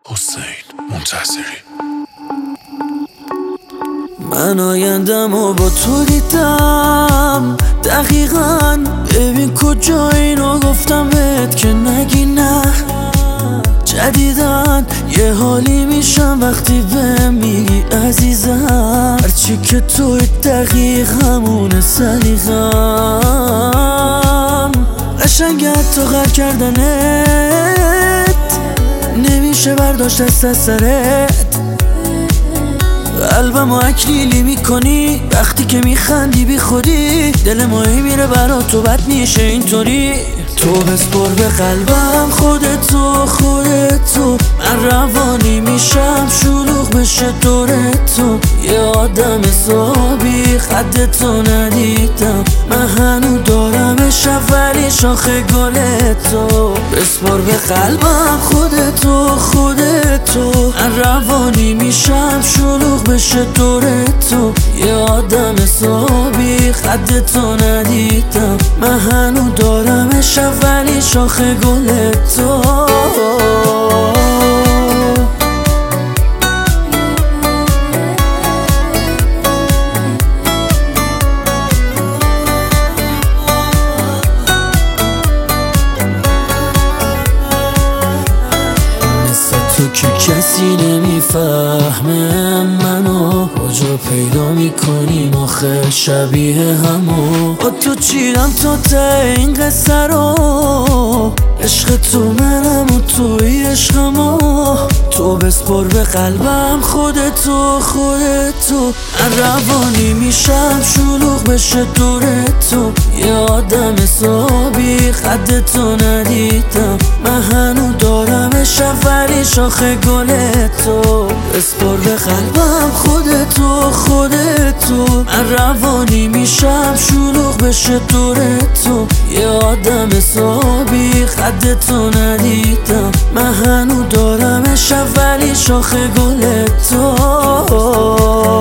حسین منتصری. من آیندم و با تو دیدم دقیقاً، ببین کجا اینو گفتم بهت که نگی نه. جدیدن یه حالی میشم وقتی بهم میگی عزیزم، هرچی که توی دقیق همونه سلیقم. قشنگه حتی غر کردنت نمیشه برداشت از سرت. قلبمو اکلیلی میکنی وقتی که میخندی بی خودی، دل ماهی میره برا تو بد میشه اینطوری. تو بسپر به قلبم خودتو، من روانی میشم شلوغ بشه دور تو. یه آدم حسابی خدتو ندیدم، من هنو دارمش اولی شاخ گلتو. بسپر به قلبم خودتو، من روانی میشم شلوغ بشه دور تو. یه آدم حسابی خدتو ندیدم، من هنو دارمش اولی شاخ گلتو. تو که کسی نمیفهمه منو، کجا پیدا میکنیم آخه شبیه همو. با تو چیرم تا ته این قصه رو، عشق تو منم و توی عشقمو. تو بسپر به قلبم خودتو، من روانی میشم شلوغ بشه دور تو. یه آدم حسابی خدتو ندیدم، من هنو دارمش اولی شاخ گلتو. بسپر به قلبم خودتو، من روانی میشم شلوغ بشه دور تو. یه آدم حسابی خدتو ندیدم، من هنو دارمش اولی شاخ گلتو.